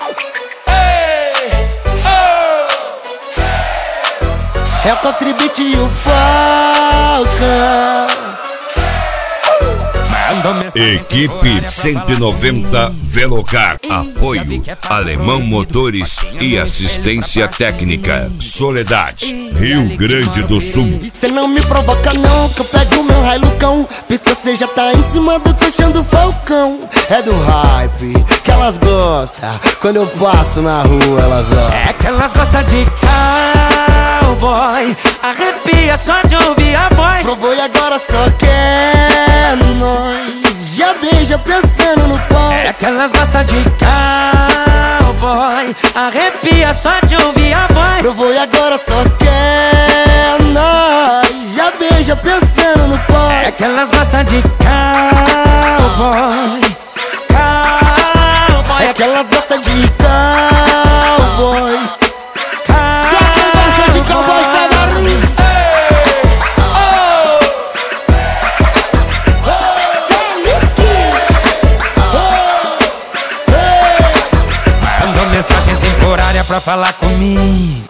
É o Contribute e o Falcão. Equipe 190 Velocar. Apoio Alemão Motores e Assistência Técnica. Soledade, Rio Grande do Sul. E cê não me provoca não, que eu pego o meu Hilucão. Pista cê já tá em cima do colchão do Falcão. É do hype que elas gostam. Quando eu passo na rua elas ó. É que elas gostam de cowboy. Arrepia só de ouvir a voz. Provou e agora só quer nós. Já beija pensando no pós. É que elas gostam de cowboy. Arrepia só de ouvir a voz. Provou e agora só quer nós. Já beija pensando no pós. É que elas gostam de cowboy. Cowboy. É que elas gostam de cowboy. Só quem gosta de cowboy faz barulho. Mandou mensagem temporária pra falar comigo.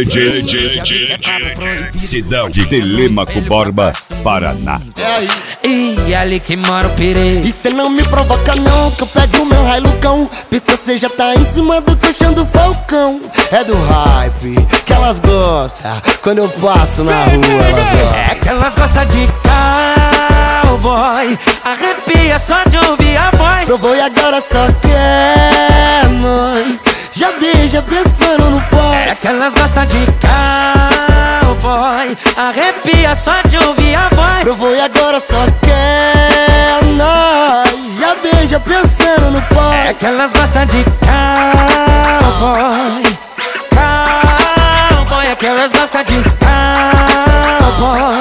Cidade de Telêmaco Borba, Paraná. E ali que mora o perigo. E cê não me provoca não, que eu pego o meu Hilucão. Pista cê já tá em cima do colchão do Falcão. É do hype que elas gostam. Quando eu passo na rua elas ó. É que elas gostam de cowboy. Arrepia só de ouvir a voz. Provou e agora só quer nós. Já beija pensando no pós. É que elas gostam de cowboy. Arrepia só de ouvir a voz. Provou e agora só quer nós. Já beija pensando no pós. É que elas gostam de cowboy. Cowboy. É que elas gostam de cowboy.